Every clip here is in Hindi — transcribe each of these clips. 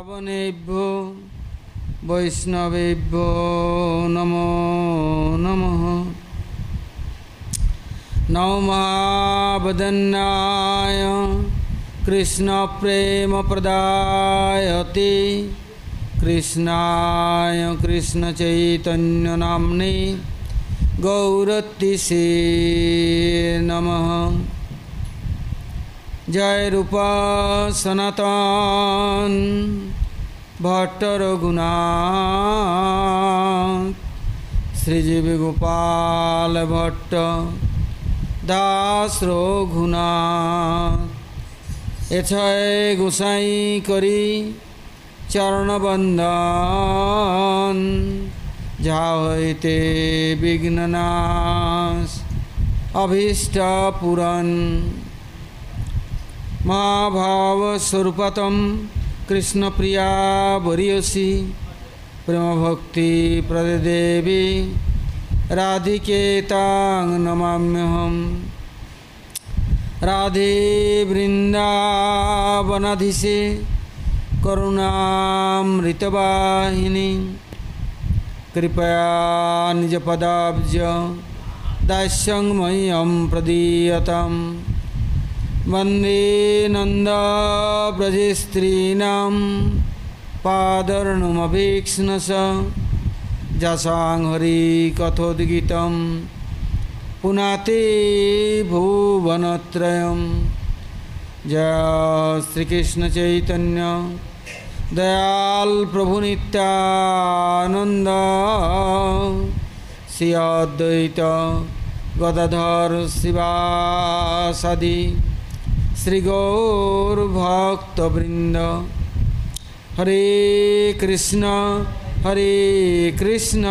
श्रवणेभ्यो वैष्णवेभ्यो नमो नमः। नवमावदन्नाय कृष्णप्रेमप्रदायते कृष्णाय कृष्णचैतन्यनाम्ने गौरतिसे नमः। जय रूपा सनातन भट्ट रघुनाथ श्रीजीव गोपाल भट्ट दास रघुनाथ एछय गोसाई करी चरण बंदन जाते विघ्ननाश अभीष्ट पुरन महाभाव स्वरूपतम कृष्ण प्रिया वरीयसी प्रेम भक्ति प्रदेवी राधिके तां नमाम्यहम। राधे वृंदावनाधीशे करुणामृतवाहिनी कृपया निजपदाब्ज दास्यं मह्यं प्रदीयताम्। वंदे नंदव्रजस्त्रीणां पादर्णुमभीक्ष्णश जसां हरिकथोद्गीतं पुनाते भुवनत्रयं। जय श्रीकृष्ण चैतन्य दयाल प्रभु नित्यानंद श्री अद्वैत गदाधर शिवासादि श्री गौर भक्तवृंद। हरे कृष्ण कृष्ण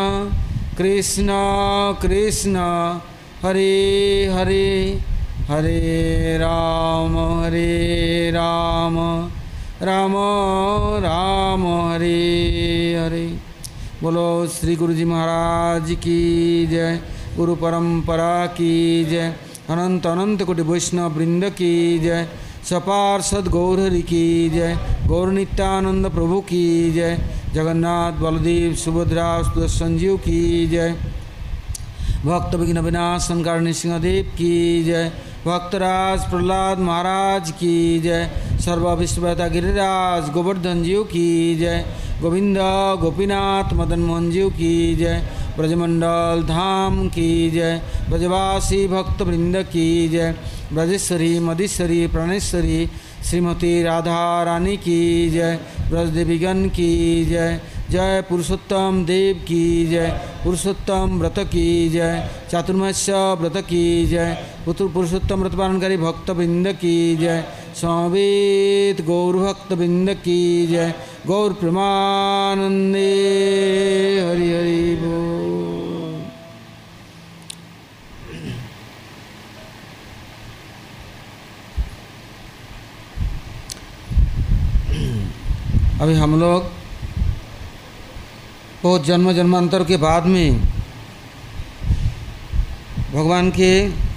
कृष्ण हरे हरे हरे राम राम राम हरे हरे। बोलो श्री गुरु जी महाराज की जय। गुरु परंपरा की जय। अनंत अनंत कोटि वैष्णव वृंद की जय। सपार्षद गौरहरि की जय। गौर नित्यानंद प्रभु की जय। जगन्नाथ बलदेव सुभद्रा संजीव की जय। भक्त विघ्न विनाशन कारणी सिंहदेव की जय। भक्तराज प्रहलाद महाराज की जय। सर्व विश्ववेता गिरिराज गोवर्धन जीव की जय। गोविंद गोपीनाथ मदन मोहन जीव की जय। ब्रजमंडल धाम की जय। ब्रजवासी भक्त वृंद की जय। ब्रजेश्वरी मधीश्वरी प्राणेश्वरी श्रीमती राधा रानी की जय। ब्रजदेवीगण की जय। जय पुरुषोत्तम देव की जय। पुरुषोत्तम व्रत की जय। चातुर्मास्य व्रत की जय। पुरुषोत्तम व्रत पालनकारी भक्त वृंद की जय। समवेत गौर भक्त वृंद की जय। गौर प्रेमानंदे हरि हरि बोल। अभी हम लोग बहुत जन्म जन्मांतर के बाद में भगवान के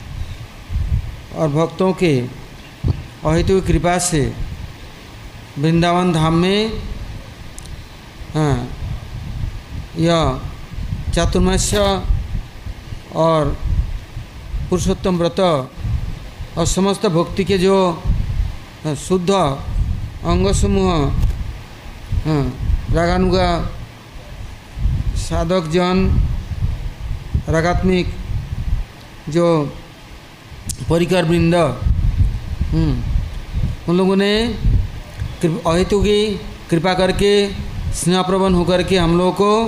और भक्तों के अहेतुक कृपा से वृंदावन धाम में यह चातुर्मास्य और पुरुषोत्तम व्रत और समस्त भक्ति के जो शुद्ध अंग समूह रागानुगा साधक जन रागात्मिक जो परिकर वृंद उन लोगों ने अहेतु की कृपा करके स्नेहप्रवण होकर के हम लोगों को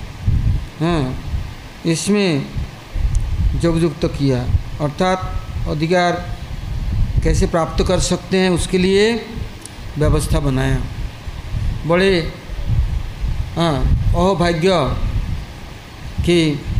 इसमें जोगयुक्त किया, अर्थात अधिकार कैसे प्राप्त कर सकते हैं उसके लिए व्यवस्था बनाया। बड़े अहोभाग्य कि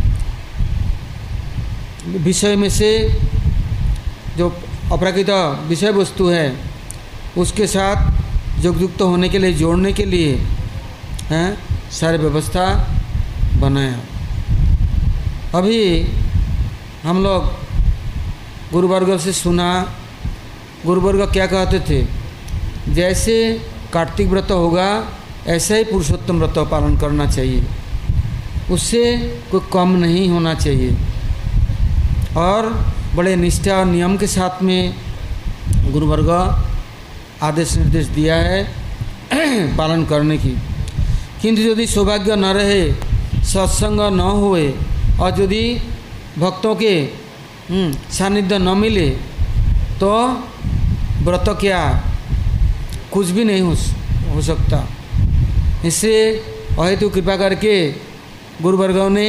विषय में से जो अपराकृत विषय वस्तु है उसके साथ जोगयुक्त होने के लिए जोड़ने के लिए सारी व्यवस्था बनाया। अभी हम लोग गुरुवर्ग से सुना, गुरुवर्ग क्या कहते थे, जैसे कार्तिक व्रत होगा ऐसा ही पुरुषोत्तम व्रत पालन करना चाहिए, उससे कोई कम नहीं होना चाहिए। और बड़े निष्ठा और नियम के साथ में गुरुवर्ग आदेश निर्देश दिया है पालन करने की। किंतु यदि सौभाग्य न रहे, सत्संग न होए और यदि भक्तों के सानिध्य न मिले तो व्रत क्या कुछ भी नहीं हो सकता। इससे अहेतु कृपा करके गुरुवर्गों ने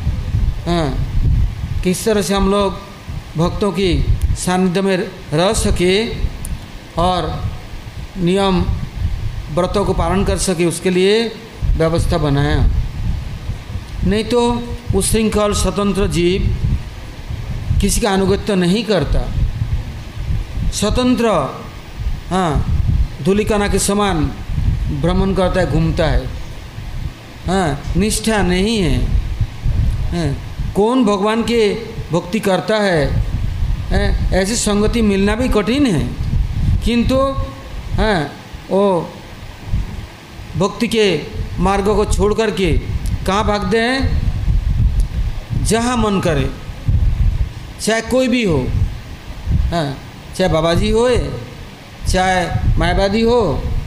किस तरह से हम लोग भक्तों की सानिध्य में रह सके और नियम व्रतों को पालन कर सके, उसके लिए व्यवस्था बनाया। नहीं तो उच्छृंखल स्वतंत्र जीव किसी का अनुगत्य नहीं करता, स्वतंत्र धूलिकणा के समान भ्रमण करता है, घूमता है, निष्ठा नहीं है। कौन भगवान के भक्ति करता है, ऐसी संगति मिलना भी कठिन है। किंतु वो भक्ति के मार्ग को छोड़ करके कहाँ भागते हैं? जहाँ मन करे, चाहे कोई भी हो, चाहे बाबा जी हो, चाहे मायावादी हो,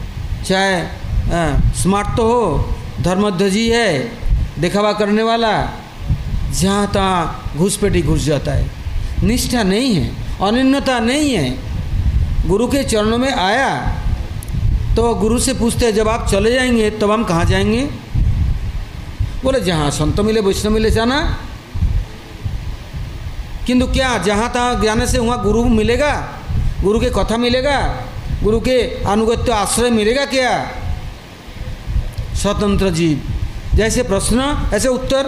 चाहे स्मार्ट तो हो, धर्मध्वजी है, दिखावा करने वाला, जहाँ तहाँ घुसपैठी घुस जाता है। निष्ठा नहीं है, अनन्यता नहीं है। गुरु के चरणों में आया तो गुरु से पूछते हैं जब आप चले जाएंगे तब हम कहाँ जाएंगे? बोले जहाँ संत मिले वैष्णव मिले जाना। किंतु क्या जहाँ तहाँ जाने से वहाँ गुरु मिलेगा, गुरु के कथा मिलेगा, गुरु के अनुगत्य आश्रय मिलेगा क्या? स्वतंत्र जीव, जैसे प्रश्न ऐसे उत्तर।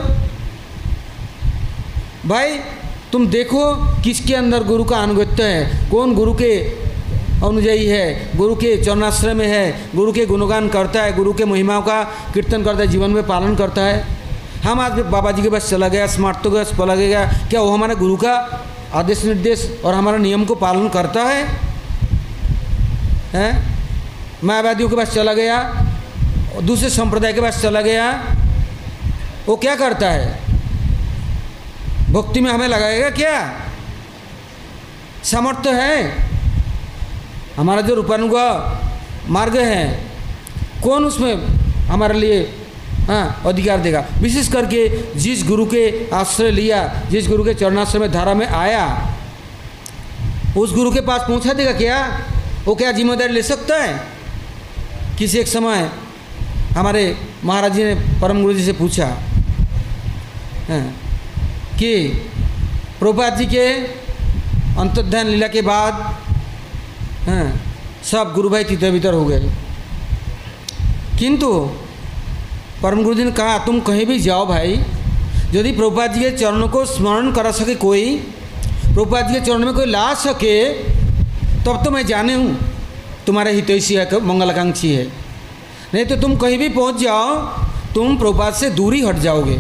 भाई तुम देखो किसके अंदर गुरु का अनुगत्य है, कौन गुरु के अनुयायी है, गुरु के चरणाश्रय में है, गुरु के गुणगान करता है, गुरु के महिमाओं का कीर्तन करता है, जीवन में पालन करता है। हम आज बाबा जी के पास चला गया, स्मार्ट तो के पास चला गया, क्या वो हमारे गुरु का आदेश निर्देश और हमारा नियम को पालन करता है? मायावादियों के पास चला गया, दूसरे संप्रदाय के पास चला गया, वो क्या करता है? भक्ति में हमें लगाएगा क्या? सामर्थ्य है? हमारा जो रूपानुग मार्ग है, कौन उसमें हमारे लिए अधिकार देगा? विशेष करके जिस गुरु के आश्रय लिया, जिस गुरु के चरणाश्रय में धारा में आया, उस गुरु के पास पहुंचा देगा क्या? वो क्या जिम्मेदारी ले सकता है? किसी एक समय हमारे महाराज जी ने परम गुरु जी से पूछा कि प्रभुपाद जी के अंतर्ध्यान लीला के बाद सब गुरु भाई तितर बितर हो गए, किंतु परम गुरु जी ने कहा तुम कहीं भी जाओ भाई, यदि प्रभुपाद जी के चरणों को स्मरण करा सके कोई, प्रभुपाद जी के चरणों में कोई ला सके, तब तो मैं जाने हूँ तुम्हारे हितैषी है, मंगलाकांक्षी है। नहीं तो तुम कहीं भी पहुँच जाओ, तुम प्रभुपाद से दूरी हट जाओगे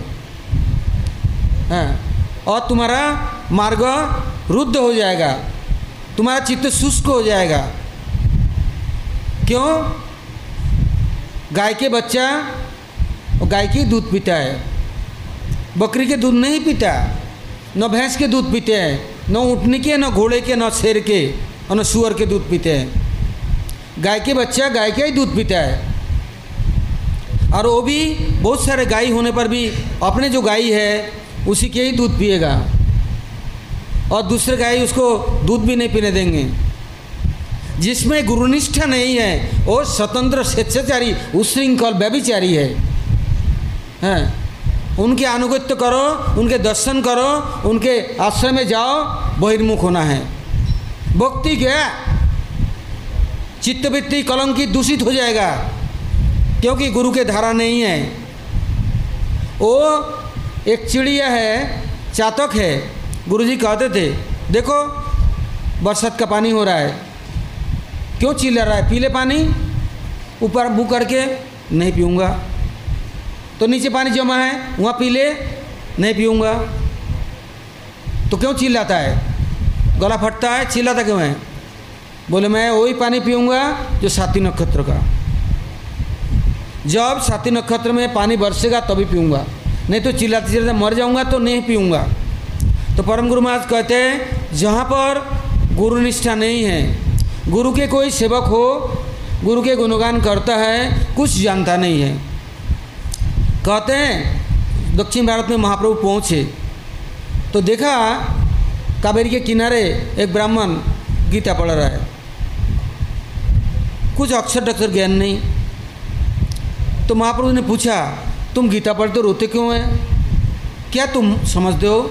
और तुम्हारा मार्ग रुद्ध हो जाएगा, तुम्हारा चित्त शुष्क हो जाएगा। क्यों? गाय के बच्चा और गाय की दूध पीता है, बकरी के दूध नहीं पीता, न भैंस के दूध पीते हैं, न ऊँटनी के, न घोड़े के, न शेर के और न सूअर के दूध पीते हैं। गाय के बच्चा गाय का ही दूध पीता है। और वो भी बहुत सारे गाय होने पर भी अपने जो गाय है उसी के ही दूध पिएगा, और दूसरे गाय उसको दूध भी नहीं पीने देंगे। जिसमें गुरुनिष्ठा नहीं है वो स्वतंत्र स्वेच्छाचारी उच्छृंखल व्यभिचारी है। उनके अनुगत्य करो, उनके दर्शन करो, उनके आश्रय में जाओ, बहिर्मुख होना है। भक्ति क्या? चित्तवृत्ति कलंकित दूषित हो जाएगा, क्योंकि गुरु के धारा नहीं है। वो एक चिड़िया है, चातक है। गुरुजी कहते थे देखो बरसात का पानी हो रहा है, क्यों चिल्ला रहा है? पी ले पानी। ऊपर मुँह करके नहीं पीऊँगा। तो नीचे पानी जमा है, वहाँ पी ले, नहीं पीऊँगा। तो क्यों चिल्लाता है? गला फटता है, चिल्लाता क्यों है? बोले मैं वही पानी पीऊँगा जो साथी नक्षत्र का। जब स्वाति नक्षत्र में पानी बरसेगा तभी पीऊँगा, नहीं तो चिल्लाते चिल्लाते मर जाऊँगा तो नहीं पीऊँगा। तो परम गुरु महाराज कहते हैं जहाँ पर गुरु निष्ठा नहीं है, गुरु के कोई सेवक हो, गुरु के गुणगान करता है, कुछ जानता नहीं है। कहते हैं दक्षिण भारत में महाप्रभु पहुँचे तो देखा कावेरी के किनारे एक ब्राह्मण गीता पढ़ रहा है, कुछ अक्षर अक्षर ज्ञान नहीं। तो महाप्रभु ने पूछा तुम गीता पढ़ते रोते क्यों हैं, क्या तुम समझते हो?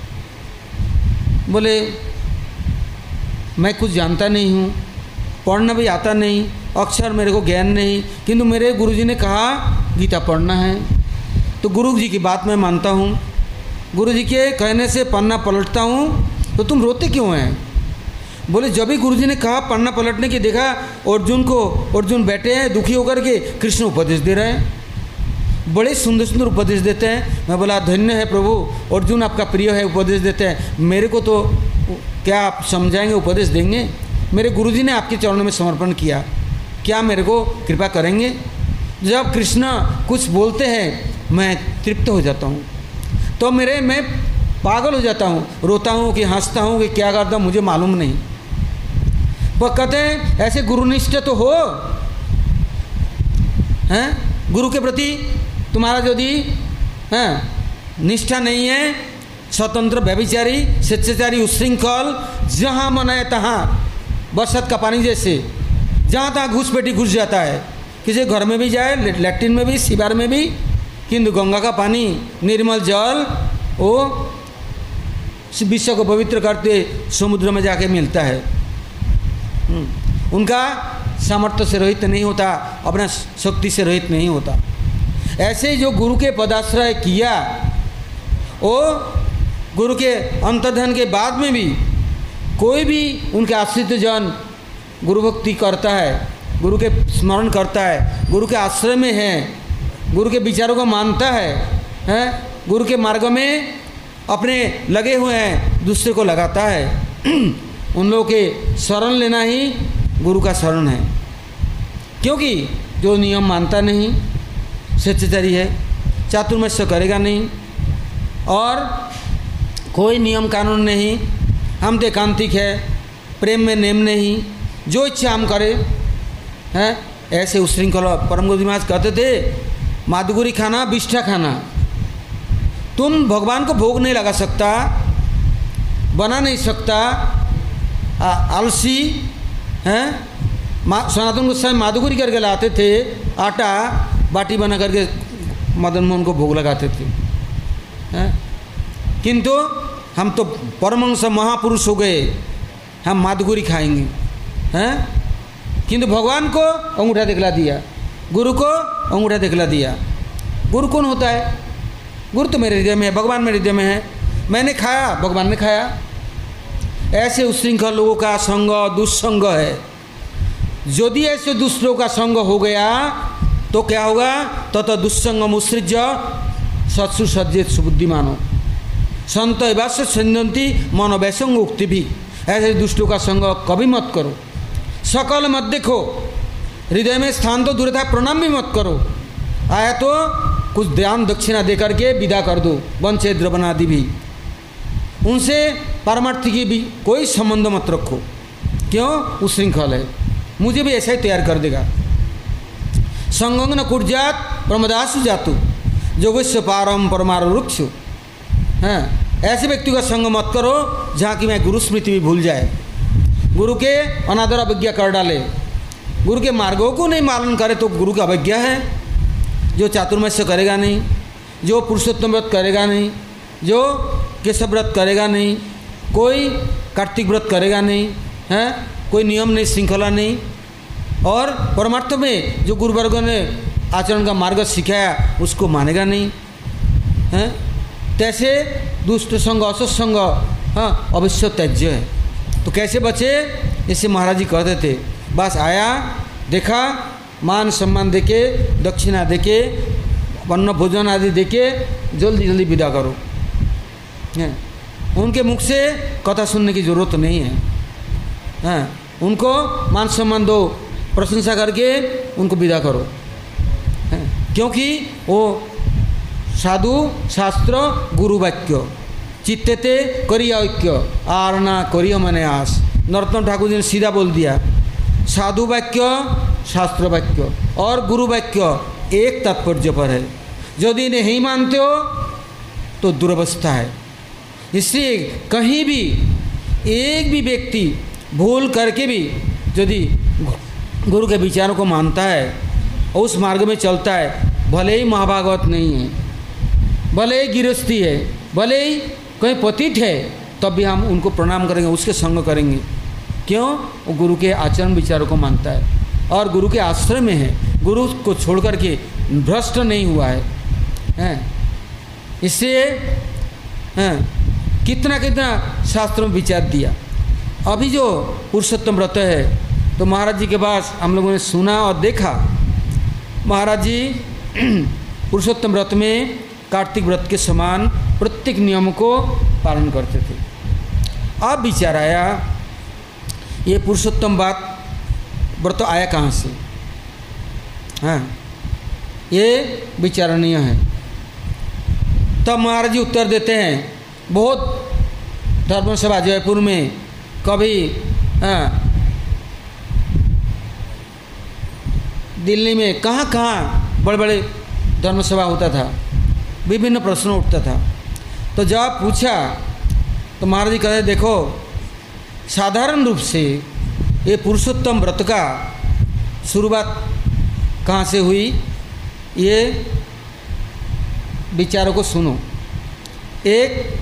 बोले मैं कुछ जानता नहीं हूँ, पढ़ना भी आता नहीं, अक्षर मेरे को ज्ञान नहीं, किंतु मेरे गुरुजी ने कहा गीता पढ़ना है तो गुरुजी की बात मैं मानता हूँ, गुरुजी के कहने से पन्ना पलटता हूँ, तो तुम रोते क्यों हैं? बोले जब भी गुरुजी ने कहा पन्ना पलटने की, देखा अर्जुन बैठे हैं दुखी होकर के, कृष्ण उपदेश दे रहे हैं, बड़े सुंदर सुंदर उपदेश देते हैं। मैं बोला धन्य है प्रभु, अर्जुन आपका प्रिय है, उपदेश देते हैं, मेरे को तो क्या आप समझाएंगे, उपदेश देंगे? मेरे गुरुजी ने आपके चरणों में समर्पण किया, क्या मेरे को कृपा करेंगे? जब कृष्ण कुछ बोलते हैं मैं तृप्त हो जाता हूँ, तो मैं पागल हो जाता हूँ, रोता हूँ कि हंसता हूँ कि क्या करता हूँ मुझे मालूम नहीं। वो कहते हैं ऐसे गुरुनिष्ठ तो हो, हैं गुरु के प्रति तुम्हारा यदि निष्ठा नहीं है, स्वतंत्र व्यभिचारी स्वेच्छाचारी उच्छृंखल, जहाँ मन है तहाँ बरसात का पानी जैसे जहाँ तहाँ घुसपैठी घुस जाता है, किसी घर में भी जाए, लैट्रिन में भी, शिवार में भी, किंतु गंगा का पानी निर्मल जल वो विश्व को पवित्र करते समुद्र में जाके मिलता है। उनका सामर्थ्य से रहित नहीं होता, अपना शक्ति से रहित नहीं होता। ऐसे जो गुरु के पदाश्रय किया, वो गुरु के अंतर्धान के बाद में भी कोई भी उनके आश्रित जन गुरु भक्ति करता है, गुरु के स्मरण करता है, गुरु के आश्रय में है, गुरु के विचारों को मानता है, गुरु के मार्ग में अपने लगे हुए हैं, दूसरे को लगाता है, उन लोगों के शरण लेना ही गुरु का शरण है। क्योंकि जो नियम मानता नहीं, स्वेच्छाचारी है, चातुर्मास्य करेगा नहीं, और कोई नियम कानून नहीं, हम तो एकांतिक है, प्रेम में नेम नहीं, जो इच्छा हम करें, हैं ऐसे उच्छृंखल। परम गुरु महाराज कहते थे माधुगुरी खाना बिष्ठा खाना, तुम भगवान को भोग नहीं लगा सकता, बना नहीं सकता, आलसी हैं। सनातन गोस्वामी माधुगुरी करके लाते थे, आटा बाटी बना करके मदन मोहन को भोग लगाते थे, हैं। किंतु हम तो परमहंस महापुरुष हो गए, हम माधुगुरी खाएंगे, हैं। किंतु भगवान को अंगूठा दिखला दिया, गुरु को अंगूठा दिखला दिया। गुरु कौन होता है? गुरु तो मेरे हृदय में है, भगवान मेरे हृदय में है, मैंने खाया, भगवान ने खाया। ऐसे उच्छृंखल लोगों का संग दुस्संग है। यदि ऐसे दुष्ट लोगों का संग हो गया तो क्या होगा? तत दुस्संग मुसृज सत्सु सज्जित सुबुद्धिमानो संत एवास्य संजंती मनोवैसंग उक्ति भी। ऐसे दुष्टों का संग कभी मत करो, सकल मत देखो, हृदय में स्थान तो दूर था, प्रणाम भी मत करो, आया तो कुछ दान दक्षिणा दे करके विदा कर दो, वंशे द्रवनादि भी। उनसे पारमार्थी की भी कोई संबंध मत रखो, क्यों? उच्छृंखल है, मुझे भी ऐसा ही तैयार कर देगा। संगंग न कुर्जात प्रमदासु जातु जोगस्य पारम परमारु रुक्षु। हाँ, ऐसे व्यक्ति का संग मत करो जहाँ की मैं गुरु स्मृति भी भूल जाए, गुरु के अनादर अवज्ञा कर डाले, गुरु के मार्गों को नहीं पालन करे तो गुरु का अवज्ञा है। जो चातुर्मास्य करेगा नहीं, जो पुरुषोत्तम व्रत करेगा नहीं, जो केशव व्रत करेगा नहीं, कोई कार्तिक व्रत करेगा नहीं, हैं, कोई नियम नहीं, श्रृंखला नहीं, और परमार्थ में जो गुरुवर्ग ने आचरण का मार्ग सिखाया उसको मानेगा नहीं, हैं, तैसे दुष्ट संग असत्संग हाँ अवश्य त्याज्य है। तो कैसे बचे? जैसे महाराज जी कहते थे, बस आया, देखा, मान सम्मान देके, दक्षिणा देके, अन्न भोजन आदि देके जल्दी जल्दी विदा करो। हैं, उनके मुख से कथा सुनने की जरूरत नहीं है, हैं, उनको मान सम्मान दो, प्रशंसा करके उनको विदा करो। हैं, क्योंकि वो साधु शास्त्र गुरु वाक्य चित्तेते करिया ऐक्य आरना करियो मने आस। नरोत्तम ठाकुर जी ने सीधा बोल दिया, साधु वाक्य शास्त्र वाक्य और गुरु वाक्य एक तात्पर्य पर है। यदि नहीं मानते हो तो दुर्वस्था है। इसलिए कहीं भी एक भी व्यक्ति भूल करके भी यदि गुरु के विचारों को मानता है और उस मार्ग में चलता है, भले ही महाभागवत नहीं है, भले ही गृहस्थी है, भले ही कहीं पतित है, तब भी हम उनको प्रणाम करेंगे, उसके संग करेंगे। क्यों? वो गुरु के आचरण विचारों को मानता है और गुरु के आश्रय में है, गुरु को छोड़ करके भ्रष्ट नहीं हुआ है। इससे कितना कितना शास्त्रों में विचार दिया। अभी जो पुरुषोत्तम व्रत है तो महाराज जी के पास हम लोगों ने सुना और देखा, महाराज जी पुरुषोत्तम व्रत में कार्तिक व्रत के समान प्रत्येक नियम को पालन करते थे। अब विचार आया ये पुरुषोत्तम व्रत आया कहाँ से? हाँ, ये विचारणीय है। तब महाराज जी उत्तर देते हैं, बहुत धर्मसभा जयपुर में कभी दिल्ली में कहाँ बड़े बड़े धर्मसभा होता था, विभिन्न प्रश्न उठता था। तो जब पूछा तो महाराज जी कहते देखो, साधारण रूप से ये पुरुषोत्तम व्रत का शुरुआत कहाँ से हुई, ये विचारों को सुनो। एक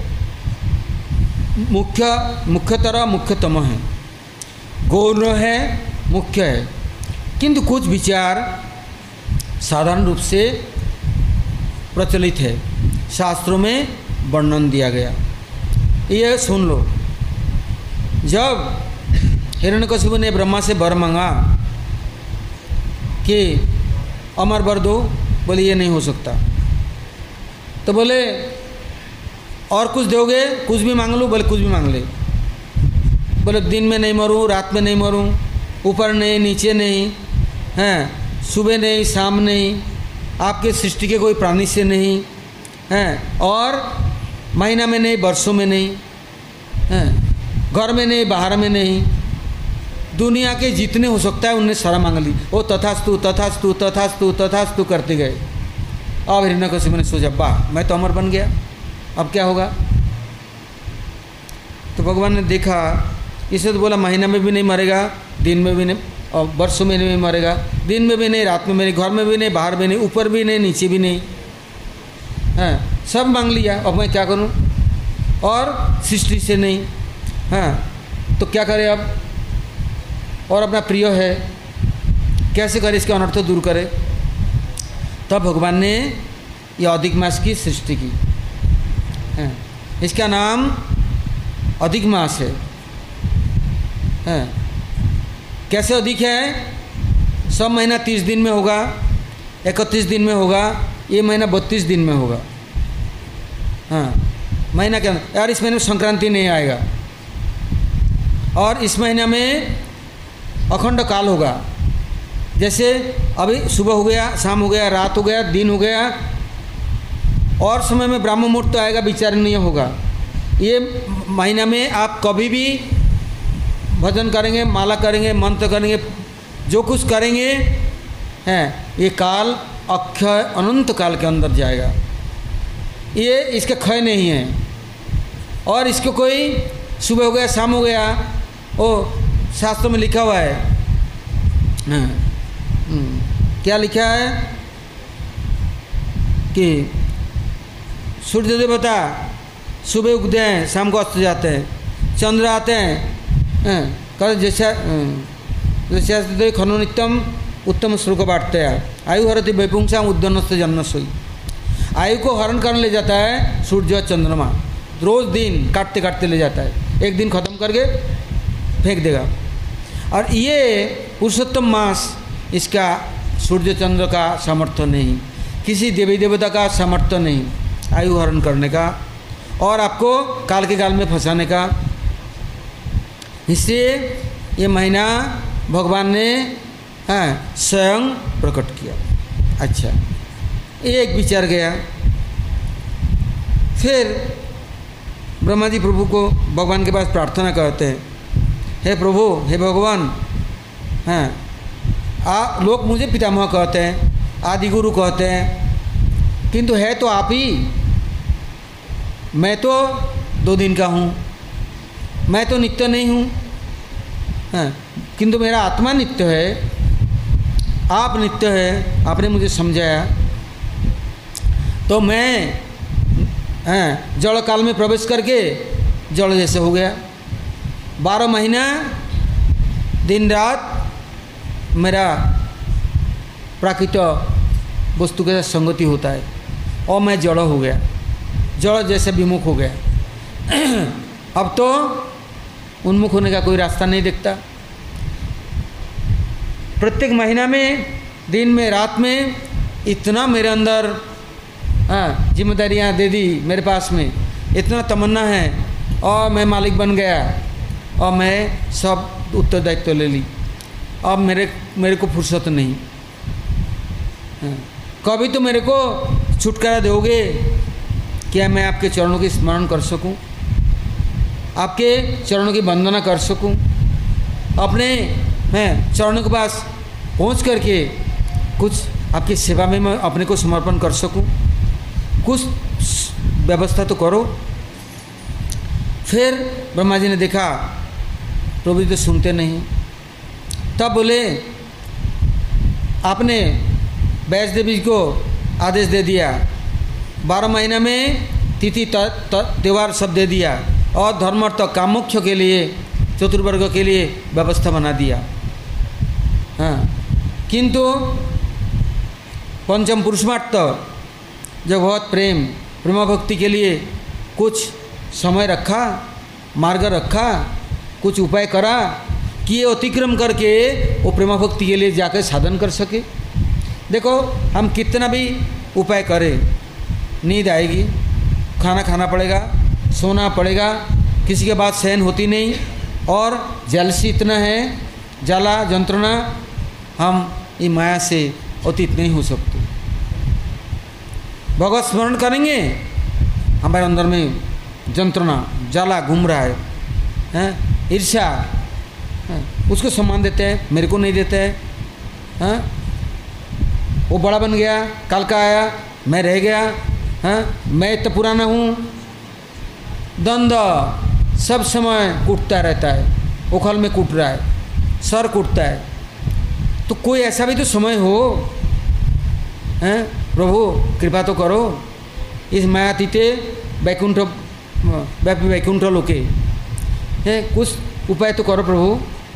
मुख्यतम है, गौण है, मुख्य है, किंतु कुछ विचार साधारण रूप से प्रचलित है, शास्त्रों में वर्णन दिया गया। ये सुन लो। जब हिरण्यकशिपु ने ब्रह्मा से वर मांगा कि अमर वर दो, बोले ये नहीं हो सकता। तो बोले और कुछ दोगे? कुछ भी मांग लो। बोले कुछ भी मांग ले। बोले दिन में नहीं मरूं, रात में नहीं मरूं, ऊपर नहीं नीचे नहीं, हैं, सुबह नहीं शाम नहीं, आपके सृष्टि के कोई प्राणी से नहीं, हैं, और महीना में नहीं, वर्षों में नहीं, हैं, घर में नहीं, बाहर में नहीं, दुनिया के जितने हो सकता है उनने सारा मांग ली। वो तथास्तु तथास्तु तथास्तु तथास्तु करते गए। अब हिरण्यकशिपु ने सोचा, वाह मैं तो अमर बन गया, अब क्या होगा? तो भगवान ने देखा, इसे तो बोला महीना में भी नहीं मरेगा, दिन में भी नहीं, और वर्षों में नहीं मरेगा, दिन में भी नहीं, रात में भी नहीं, घर में भी नहीं, बाहर भी नहीं, ऊपर भी नहीं, नीचे भी नहीं, हाँ सब मांग लिया, अब मैं क्या करूं? और सृष्टि से नहीं, हाँ तो क्या करे अब? और अपना प्रिय है, कैसे करे इसके अनर्थ दूर करे? तब भगवान ने ये अधिक मास की सृष्टि की। इसका नाम अधिक मास है। कैसे अधिक है? सब महीना 30 दिन में होगा, 31 दिन में होगा, ये महीना 32 दिन में होगा। हाँ महीना क्या यार, इस महीने में संक्रांति नहीं आएगा, और इस महीना में अखंड काल होगा। जैसे अभी सुबह हो गया, शाम हो गया, रात हो गया, दिन हो गया, और समय में ब्राह्म मुहूर्त आएगा, विचारणीय होगा। ये महीना में आप कभी भी भजन करेंगे, माला करेंगे, मंत्र करेंगे, जो कुछ करेंगे हैं, ये काल अक्षय अनंत काल के अंदर जाएगा। ये इसके क्षय नहीं है, और इसको कोई सुबह हो गया शाम हो गया, वो शास्त्रों में लिखा हुआ है। क्या लिखा है कि सूर्य देवता सुबह उगते हैं, शाम को अस्त जाते हैं, चंद्र आते हैं, कर जैसे खनो नित्यम उत्तम श्लोक बांटते हैं, आयु हरति वैपुंसा उद्दनस्त जन्मसोई। आयु को हरण करने ले जाता है सूर्य और चंद्रमा, रोज दिन काटते काटते ले जाता है, एक दिन खत्म करके फेंक देगा। और ये पुरुषोत्तम मास, इसका सूर्य चंद्र का सामर्थ्य नहीं, किसी देवी देवता का सामर्थ्य नहीं आयु हरण करने का और आपको काल के काल में फंसाने का। इसलिए ये महीना भगवान ने स्वयं प्रकट किया। अच्छा, एक विचार गया। फिर ब्रह्मा जी प्रभु को भगवान के पास प्रार्थना करते हैं, हे प्रभु, हे भगवान, हाँ लोग मुझे पितामह कहते हैं, आदि गुरु कहते हैं, किंतु है तो आप ही। मैं तो 2 दिन का हूँ, मैं तो नित्य नहीं हूँ, हाँ, किंतु मेरा आत्मा नित्य है, आप नित्य है, आपने मुझे समझाया। तो मैं जड़ काल में प्रवेश करके जड़ जैसे हो गया। 12 महीना दिन रात मेरा प्राकृतिक वस्तु के साथ संगति होता है और मैं जड़ हो गया, जड़ जैसे विमुख हो गया। अब तो उन्मुख होने का कोई रास्ता नहीं दिखता। प्रत्येक महीना में, दिन में, रात में इतना मेरे अंदर जिम्मेदारियाँ दे दी मेरे पास में, इतना तमन्ना है, और मैं मालिक बन गया और मैं सब उत्तरदायित्व ले ली। अब मेरे को फुर्सत नहीं। कभी तो मेरे को छुटकारा दोगे क्या मैं आपके चरणों की स्मरण कर सकूं, आपके चरणों की वंदना कर सकूं, अपने मैं चरणों के पास पहुंच करके कुछ आपकी सेवा में मैं अपने को समर्पण कर सकूं, कुछ व्यवस्था तो करो। फिर ब्रह्मा जी ने देखा प्रभु जी तो सुनते नहीं। तब बोले, आपने वैष्णो देवी को आदेश दे दिया, 12 महीना में तिथि त्यौहार सब दे दिया, और धर्म अर्थ कामोक्ष के लिए, चतुर्वर्ग के लिए व्यवस्था बना दिया। हाँ, किंतु पंचम पुरुषार्थ जो भगवत प्रेम भक्ति के लिए कुछ समय रखा, मार्ग रखा, कुछ उपाय करा कि ये अतिक्रम करके वो प्रेम भक्ति के लिए जाकर साधन कर सके। देखो हम कितना भी उपाय करें, नींद आएगी, खाना खाना पड़ेगा, सोना पड़ेगा, किसी के बात सहन होती नहीं, और जलसी इतना है, जला जंत्रणा, हम ये माया से अतीत नहीं हो सकते। भगवत स्मरण करेंगे, हमारे अंदर में जंत्रणा जाला घूम रहा है, ईर्ष्या, उसको सम्मान देते हैं, मेरे को नहीं देते हैं, वो बड़ा बन गया, कल का आया, मैं रह गया, मैं इतना पुराना हूँ, द्वंद्व सब समय कूटता रहता है, उखल में कूट रहा है, सर कूटता है। तो कोई ऐसा भी तो समय हो, प्रभु कृपा तो करो, इस मायातीते वैकुंठ व्यापी वैकुंठ लोके, कुछ उपाय तो करो प्रभु।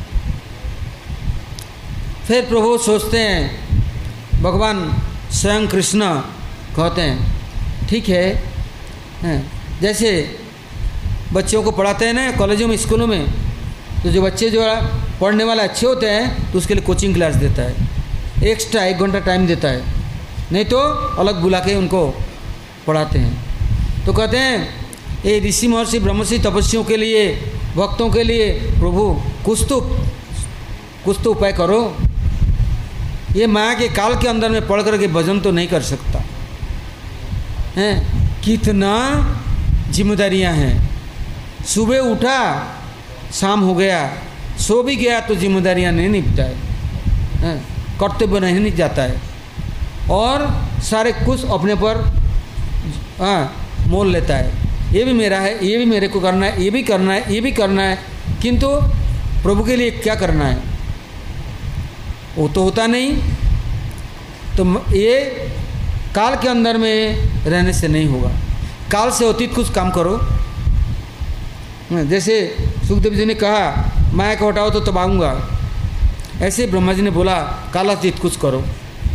फिर प्रभु सोचते हैं, भगवान स्वयं कृष्ण कहते हैं, ठीक है, जैसे बच्चों को पढ़ाते हैं ना कॉलेजों में, स्कूलों में, तो जो बच्चे जो पढ़ने वाले अच्छे होते हैं तो उसके लिए कोचिंग क्लास देता है, एक्स्ट्रा 1 घंटा टाइम देता है, नहीं तो अलग बुला के उनको पढ़ाते हैं। तो कहते हैं ये ऋषि महर्षि ब्रह्मर्षि तपस्वियों के लिए, भक्तों के लिए प्रभु कुछ तो उपाय करो। ये माया के काल के अंदर में पढ़ करके भजन तो नहीं कर सकता है, कितना जिम्मेदारियां हैं। सुबह उठा, शाम हो गया, सो भी गया तो जिम्मेदारियां नहीं निपटा है, कर्तव्य नहीं जाता है, और सारे कुछ अपने पर मोल लेता है। ये भी मेरा है, ये भी मेरे को करना है, ये भी करना है, ये भी करना है, किंतु प्रभु के लिए क्या करना है वो तो होता नहीं। तो ये काल के अंदर में रहने से नहीं होगा, काल से अतीत कुछ काम करो। जैसे सुखदेव जी ने कहा माया को हटाओ तो तब आऊँगा, ऐसे ब्रह्मा जी ने बोला कालातीत कुछ करो।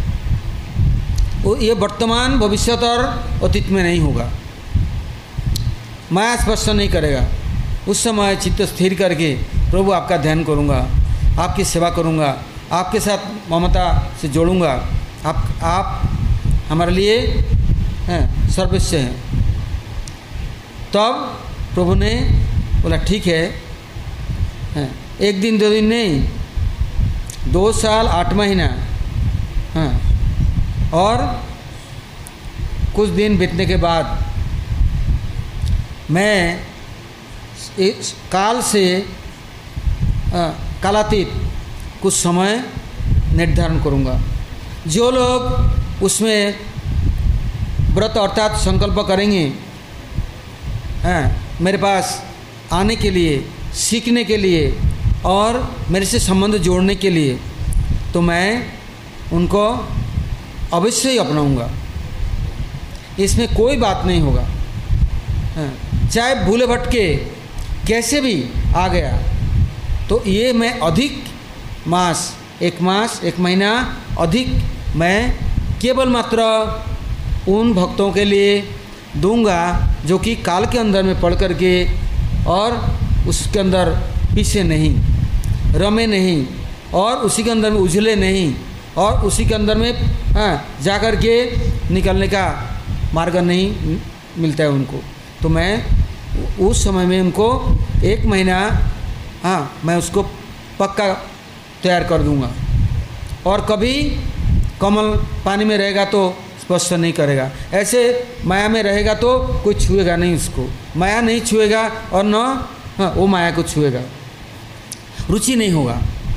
वो ये वर्तमान भविष्य और अतीत में नहीं होगा, माया स्पर्श नहीं करेगा। उस समय चित्त स्थिर करके प्रभु आपका ध्यान करूँगा, आपकी सेवा करूँगा, आपके साथ ममता से जोड़ूँगा, आप हमारे लिए सर्वस्व हैं। तब प्रभु ने बोला ठीक है, 1 दिन 2 दिन नहीं, 2 साल 8 महीना, और कुछ दिन बीतने के बाद मैं इस काल से कालातीत कुछ समय निर्धारण करूँगा। जो लोग उसमें व्रत अर्थात संकल्प करेंगे मेरे पास आने के लिए, सीखने के लिए और मेरे से संबंध जोड़ने के लिए, तो मैं उनको अवश्य ही अपनाऊंगा। इसमें कोई बात नहीं होगा। चाहे भूले भटके कैसे भी आ गया, तो ये मैं अधिक मास, एक महीना अधिक मैं केवल मात्र उन भक्तों के लिए दूंगा जो कि काल के अंदर में पढ़ करके और उसके अंदर पीछे नहीं, रमे नहीं और उसी के अंदर में उजले नहीं और उसी के अंदर में जा कर के निकलने का मार्ग नहीं मिलता है उनको। तो मैं उस समय में उनको 1 महीना मैं उसको पक्का तैयार कर दूंगा। और कभी कमल पानी में रहेगा तो स्पर्श नहीं करेगा, ऐसे माया में रहेगा तो कोई छुएगा नहीं उसको, माया नहीं छुएगा और न वो माया को छुएगा, रुचि नहीं होगा।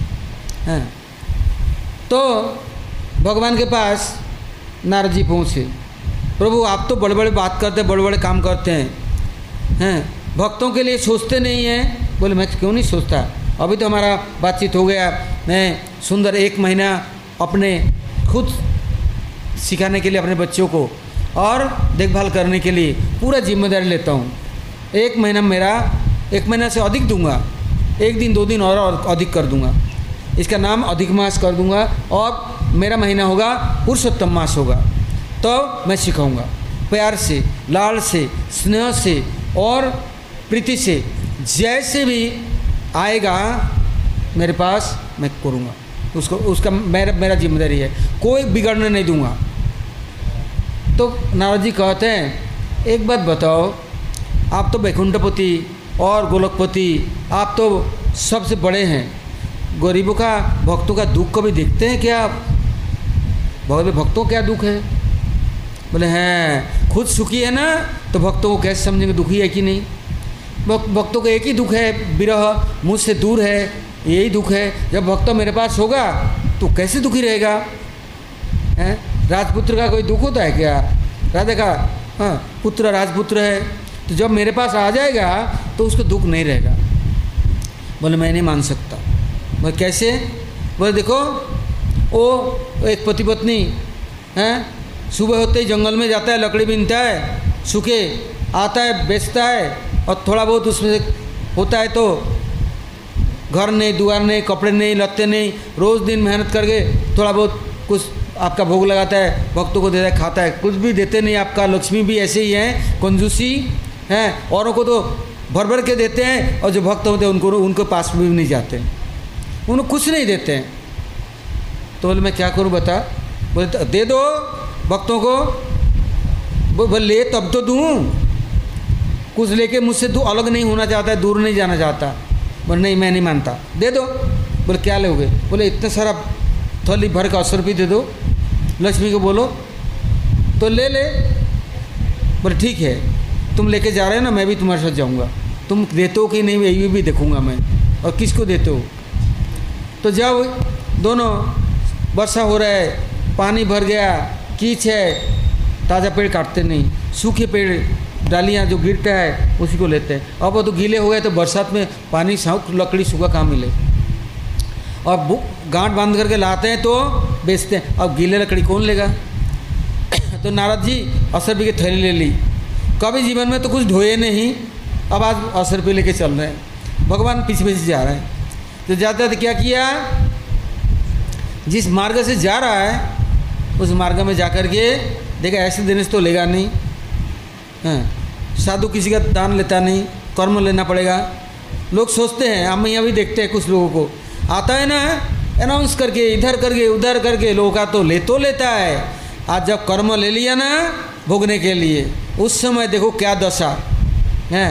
तो भगवान के पास नारद जी पहुँचे, प्रभु आप तो बड़े बड़े बात करते, बड़े बड़े काम करते हैं, भक्तों के लिए सोचते नहीं हैं। बोले मैं क्यों नहीं सोचता, अभी तो हमारा बातचीत हो गया, मैं सुंदर 1 महीना अपने खुद सिखाने के लिए अपने बच्चों को और देखभाल करने के लिए पूरा जिम्मेदारी लेता हूँ। 1 महीना मेरा 1 महीना से अधिक दूंगा, 1 दिन 2 दिन और अधिक कर दूंगा, इसका नाम अधिक मास कर दूंगा और मेरा महीना होगा पुरुषोत्तम मास होगा। तो मैं सिखाऊंगा प्यार से, लाड़ से, स्नेह से और प्रीति से, जैसे भी आएगा मेरे पास मैं करूँगा उसको, उसका मेरा जिम्मेदारी है, कोई बिगड़ने नहीं दूंगा। तो नारद जी कहते हैं एक बात बताओ, आप तो वैकुंठपति और गोलकपति, आप तो सबसे बड़े हैं, गरीबों का, भक्तों का दुख कभी देखते हैं क्या आप? बोले भक्तों क्या दुख है? बोले हैं खुद सुखी है ना, तो भक्तों को कैसे समझेंगे दुखी है कि नहीं? भक्तों को एक ही दुख है, विरह, मुझसे दूर है, यही दुख है। जब भक्त मेरे पास होगा तो कैसे दुखी रहेगा? हैं, राजपुत्र का कोई दुख होता है क्या? राजा का पुत्र राजपुत्र है, तो जब मेरे पास आ जाएगा तो उसको दुख नहीं रहेगा। बोले मैं नहीं मान सकता। बोले कैसे? बोले देखो वो एक पति पत्नी हैं, सुबह होते ही जंगल में जाता है, लकड़ी बीनता है, सूखे आता है, बेचता है और थोड़ा बहुत उसमें होता है तो घर नहीं, द्वार नहीं, कपड़े नहीं, लत्ते नहीं, रोज़ दिन मेहनत करके थोड़ा बहुत कुछ आपका भोग लगाता है, भक्तों को देता है, खाता है, कुछ भी देते नहीं। आपका लक्ष्मी भी ऐसे ही है, कंजूसी हैं, औरों को तो भर भर के देते हैं और जो भक्त होते हैं उनको पास में भी नहीं जाते, उनको कुछ नहीं देते हैं। तो बोले मैं क्या करूं बता? बोले दे दो भक्तों को। बोले ले तब तो दूँ, कुछ लेके मुझसे तू अलग नहीं होना चाहता है, दूर नहीं जाना चाहता। बोले नहीं मैं नहीं मानता, दे दो। बोले क्या लोगे? बोले इतना सारा थैली भर का 80 रुपये दे दो, लक्ष्मी को बोलो तो ले ले। बोले ठीक है, तुम लेके जा रहे हो ना, मैं भी तुम्हारे साथ जाऊंगा, तुम देते हो कि नहीं ये भी देखूंगा मैं, और किसको देते हो। तो जब दोनों वर्षा हो रहा है, पानी भर गया, कीच है, ताज़ा पेड़ काटते नहीं, सूखे पेड़ डालियाँ जो गिरता है उसी को लेते हैं। अब वो तो गीले हो गए तो बरसात में पानी लकड़ी सूखा कहाँ मिले, और गांठ बांध करके लाते हैं तो बेचते हैं। अब गीले लकड़ी कौन लेगा? तो नारद जी 80 रुपये की थैली ले ली, कभी जीवन में तो कुछ ढोए नहीं, अब आज 80 रुपये लेके चल रहे हैं, भगवान पीछे पीछे जा रहे हैं। तो जाते थे क्या किया, जिस मार्ग से जा रहा है उस मार्ग में जाकर के देखा ऐसे देने से तो लेगा नहीं, साधु किसी का दान लेता नहीं, कर्म लेना पड़ेगा। लोग सोचते हैं, हम यहाँ भी देखते हैं कुछ लोगों को आता है ना अनाउंस करके, इधर करके उधर करके, लोगों का तो लेता है। आज जब कर्म ले लिया ना भोगने के लिए, उस समय देखो क्या दशा है।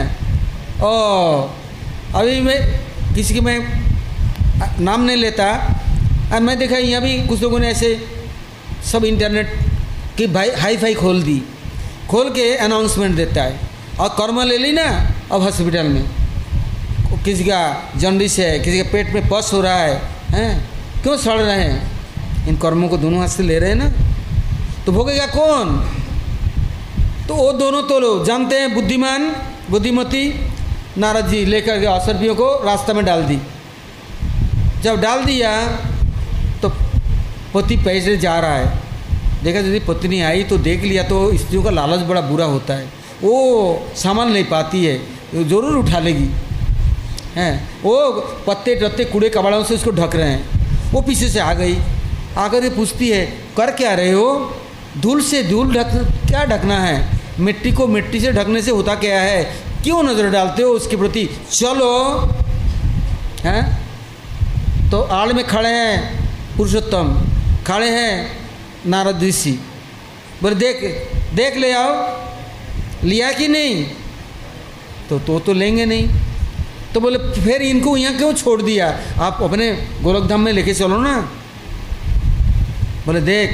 अभी मैं किसी की मैं नाम नहीं लेता, मैं देखा यहाँ भी कुछ लोगों ने ऐसे सब इंटरनेट की हाई फाई खोल दी, खोल के अनाउंसमेंट देता है। और कर्म ले ली ना, अब हॉस्पिटल में किसी का जॉन्डिस है, किसी के पेट में पस हो रहा है, हैं? क्यों सड़ रहे हैं? इन कर्मों को दोनों हाथ से ले रहे हैं ना, तो भोगेगा कौन? तो वो दोनों तो लोग जानते हैं, बुद्धिमान बुद्धिमती नारद जी लेकर के असर्पियों को रास्ता में डाल दी। जब डाल दिया तो पति पैसे जा रहा है, देखा यदि पत्नी आई तो देख लिया तो स्त्रियों का लालच बड़ा बुरा होता है, वो सामान नहीं पाती है, ज़रूर उठा लेगी, हैं? वो पत्ते टत्ते कूड़े कबाड़ों से उसको ढक रहे हैं। वो पीछे से आ गई, आकर के पूछती है, कर क्या रहे हो? धूल से धूल ढक, क्या ढकना है? मिट्टी को मिट्टी से ढकने से होता क्या है? क्यों नज़र डालते हो उसके प्रति? चलो, हैं? तो आड़ में खड़े हैं पुरुषोत्तम, खड़े हैं नारद ऋषि, बोले देख ले आओ, लिया कि नहीं? तो लेंगे नहीं। तो बोले फिर इनको यहाँ क्यों छोड़ दिया? आप अपने गोलकधाम में लेके चलो ना। बोले देख,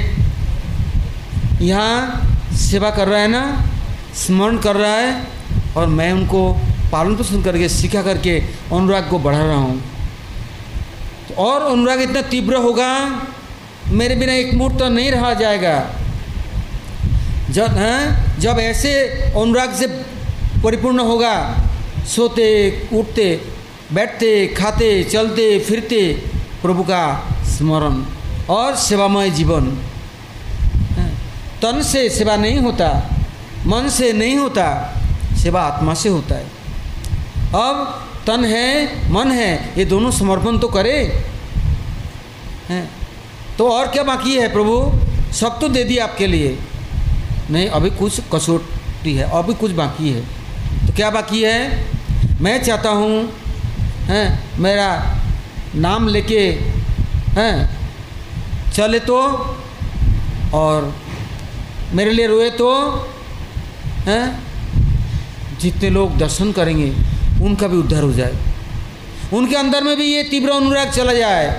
यहाँ सेवा कर रहा है ना, स्मरण कर रहा है, और मैं उनको पालन पोषण करके सिखा करके अनुराग को बढ़ा रहा हूँ। और अनुराग इतना तीव्र होगा, मेरे बिना एक मुहूर्त तो नहीं रहा जाएगा। जब ऐसे अनुराग से परिपूर्ण होगा, सोते उठते बैठते खाते चलते फिरते प्रभु का स्मरण और सेवामय जीवन। तन से सेवा नहीं होता, मन से नहीं होता, सेवा आत्मा से होता है। अब तन है मन है, ये दोनों समर्पण तो करे हैं। तो और क्या बाकी है प्रभु? सब तो दे दिया आपके लिए, नहीं अभी कुछ कसौटी है, अभी कुछ बाकी है। तो क्या बाकी है? मैं चाहता हूँ, हैं, मेरा नाम लेके, हैं, चले तो, और मेरे लिए रोए तो, हैं, जितने लोग दर्शन करेंगे उनका भी उद्धार हो जाए, उनके अंदर में भी ये तीव्र अनुराग चला जाए।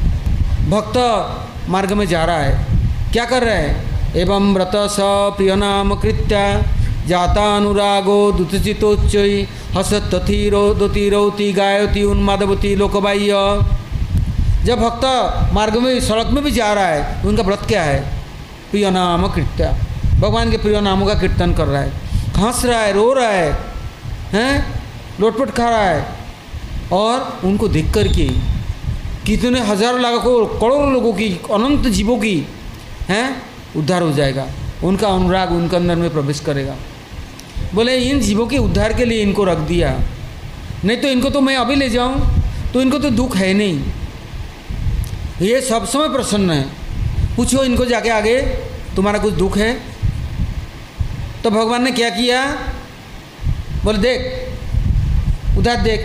भक्त मार्ग में जा रहा है, क्या कर रहा है? एवं व्रत स प्रिय नाम कृत्या जाता अनुरागो दुतचितोच्चयी हसतीरोति गायती उन्मादवती लोकबाह्य। जब भक्त मार्ग में सड़क में भी जा रहा है तो उनका व्रत क्या है? प्रिय नाम कृत्या, भगवान के प्रिय नामों का कीर्तन कर रहा है, हंस रहा है, रो रहा है, हैं, लोटपट खा रहा है। और उनको देख कर के कितने हजारों लाखों करोड़ों लोगों की, अनंत जीवों की, हैं, उद्धार हो जाएगा। उनका अनुराग उनके अंदर में प्रवेश करेगा। बोले इन जीवों के उद्धार के लिए इनको रख दिया, नहीं तो इनको तो मैं अभी ले जाऊं तो इनको तो दुख है नहीं, ये सब समय प्रसन्न है। पूछो इनको जाके आगे, तुम्हारा कुछ दुख है? तो भगवान ने क्या किया? बोले देख उधर देख,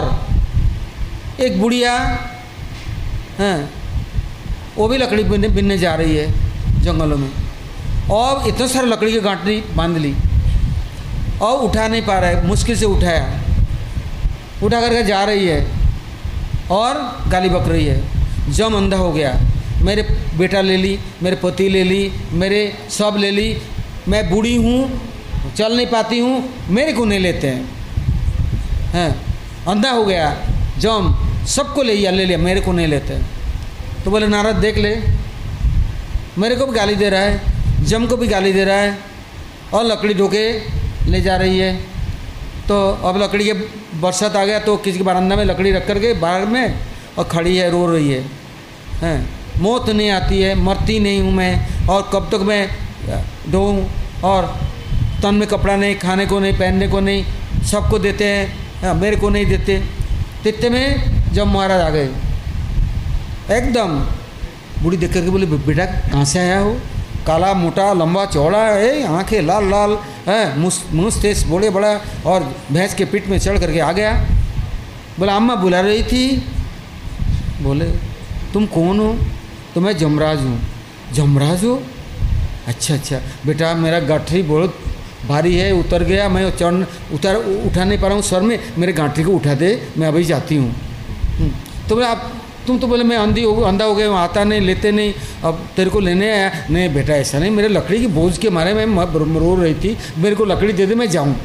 एक बुढ़िया, हैं, वो भी लकड़ी बिनने जा रही है जंगलों में, और इतना सारा लकड़ी की गांठरी बांध ली और उठा नहीं पा रहा है, मुश्किल से उठाया, उठा करके जा रही है और गाली बक रही है। जम अंधा हो गया, मेरे बेटा ले ली, मेरे पति ले ली, मेरे सब ले ली, मैं बूढ़ी हूँ, चल नहीं पाती हूँ, मेरे को नहीं लेते हैं। अंधा हो गया, जम सबको ले लिया, मेरे को नहीं लेते। तो बोले नारद देख ले, मेरे को भी गाली दे रहा है, जम को भी गाली दे रहा है, और लकड़ी ढोके ले जा रही है। तो अब लकड़ी के बरसात आ गया तो किसी के बरामदा में लकड़ी रख करके बाहर में, और खड़ी है, रो रही है, हैं, मौत नहीं आती है, मरती नहीं हूँ मैं, और कब तक मैं ढोऊँ, और तन में कपड़ा नहीं, खाने को नहीं, पहनने को नहीं, सबको देते हैं, मेरे को नहीं देते। तित्ते में जब महाराज आ गए, एकदम बूढ़ी देख करके बोले बेटा कहाँ से आया हो? काला मोटा लंबा चौड़ा है, आँखें लाल लाल है, मुँह तेज बड़े बड़ा, और भैंस के पीठ में चढ़ करके आ गया। बोला अम्मा बुला रही थी। बोले तुम कौन हो? तो मैं जमराज हूँ। जमराज हो? अच्छा अच्छा बेटा, मेरा गांठरी बहुत भारी है, उतर गया, मैं उठा नहीं पा रहा हूँ सर में, मेरे गांठरी को उठा दे, मैं अभी जाती हूँ। तो बोले आप तुम तो बोले मैं अंधा हो गया, वहाँ आता नहीं, लेते नहीं, अब तेरे को लेने आया। नहीं बेटा ऐसा नहीं, मेरे लकड़ी की बोझ के मारे मैं रो रही थी, मेरे को लकड़ी दे दे मैं जाऊँ।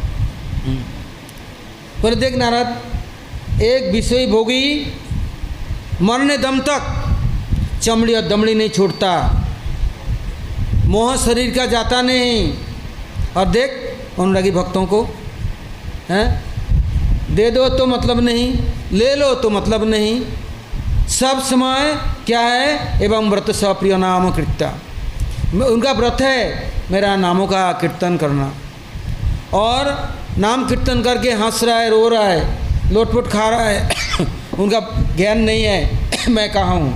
पर देख नारद, एक विषय भोगी मरने दम तक चमड़ी और दमड़ी नहीं छोड़ता, मोह शरीर का जाता नहीं। और देख अनुरागी भक्तों को हैं, दे दो तो मतलब नहीं, ले लो तो मतलब नहीं, सब समय क्या है, एवं व्रत सप्रिय नाम कीर्ता, उनका व्रत है मेरा नामों का कीर्तन करना। और नाम कीर्तन करके हंस रहा है, रो रहा है, लोटपोट खा रहा है उनका ज्ञान नहीं है मैं कहाँ हूँ।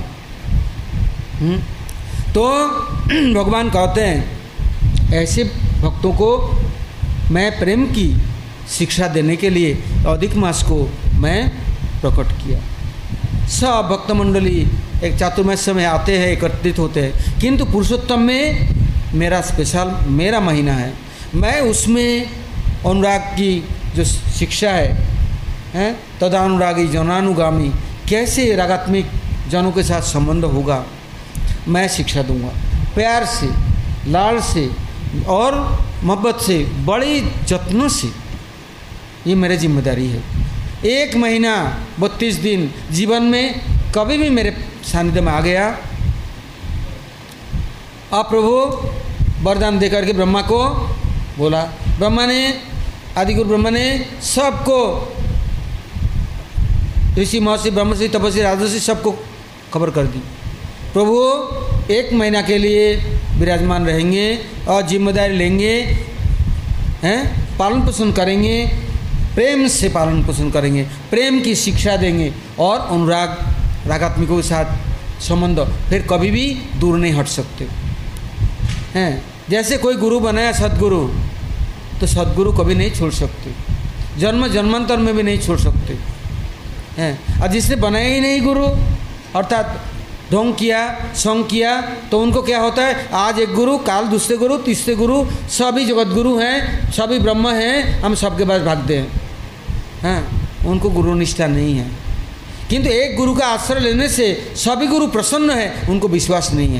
तो भगवान कहते हैं ऐसे भक्तों को मैं प्रेम की शिक्षा देने के लिए अधिक मास को मैं प्रकट किया। सब भक्त मंडली एक चातुर्मास्य में आते हैं, एकत्रित होते हैं, किंतु पुरुषोत्तम में मेरा स्पेशल मेरा महीना है, मैं उसमें अनुराग की जो शिक्षा है तदानुरागी जनानुगामी, कैसे रागात्मिक जनों के साथ संबंध होगा मैं शिक्षा दूंगा, प्यार से, लाड़ से और मोहब्बत से, बड़ी जत्न से। ये मेरी जिम्मेदारी है। 1 महीना 32 दिन जीवन में कभी भी मेरे सानिध्य में आ गया, आप प्रभु वरदान देकर के ब्रह्मा को बोला, ब्रह्मा ने, आदिगुरु ब्रह्मा ने सबको, ऋषि महर्षि ब्रह्मर्षि तपस्वी राजर्षि सबको खबर कर दी, प्रभु 1 महीना के लिए विराजमान रहेंगे और जिम्मेदारी लेंगे, हैं, पालन पोषण करेंगे, प्रेम से पालन पोषण करेंगे, प्रेम की शिक्षा देंगे और अनुराग रागात्मिकों के साथ संबंध फिर कभी भी दूर नहीं हट सकते हैं। जैसे कोई गुरु बनाया सद्गुरु, तो सद्गुरु कभी नहीं छोड़ सकते, जन्म जन्मांतर में भी नहीं छोड़ सकते हैं। और जिसने बनाया ही नहीं गुरु, अर्थात ढोंग किया, सोंग किया, तो उनको क्या होता है, आज एक गुरु, काल दूसरे गुरु, तीसरे गुरु, सभी जगत गुरु हैं, सभी ब्रह्म हैं, हम सबके पास भागते हैं। हाँ, उनको गुरु निष्ठा नहीं है। किंतु एक गुरु का आश्रय लेने से सभी गुरु प्रसन्न है, उनको विश्वास नहीं है।